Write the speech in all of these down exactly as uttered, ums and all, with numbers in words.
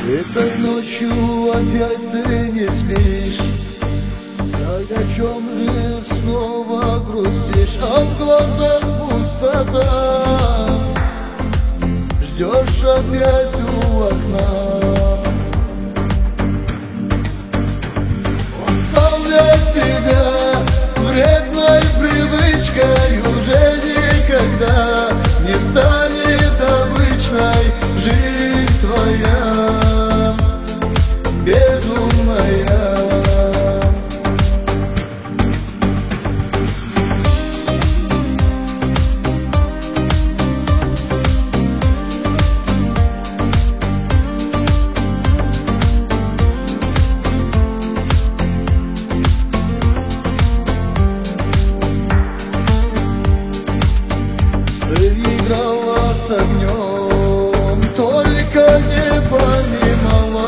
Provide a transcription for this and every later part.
Этой ночью опять ты не спишь. Так о чем же снова грустишь? А в глазах пустота. Ждешь опять у окна. Он стал для тебя вредной привычкой. Уже никогда не станет обычной жизнь твоя, безумная. Ты играла с огнем, только не понимала,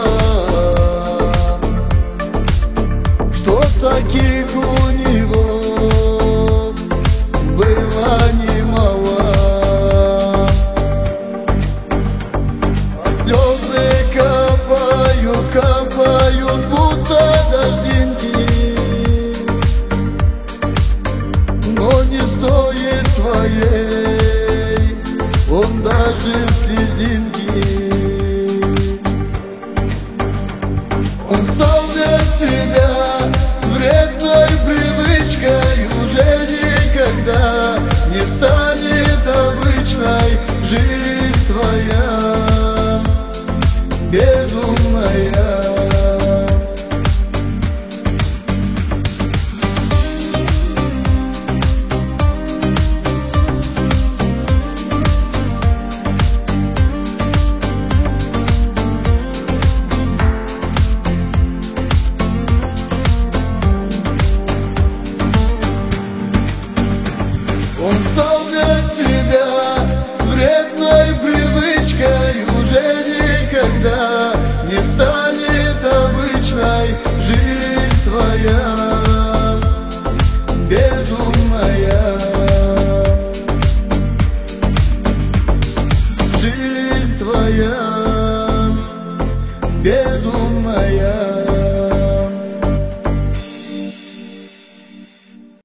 что таких у него было немало. А слезы капают, капают, будто дождинки, но не стоит твоей он даже слезинки. Он стал для тебя вредной привычкой. Уже никогда не станет обычной жизнь твоя, безумная. Он стал для тебя вредным.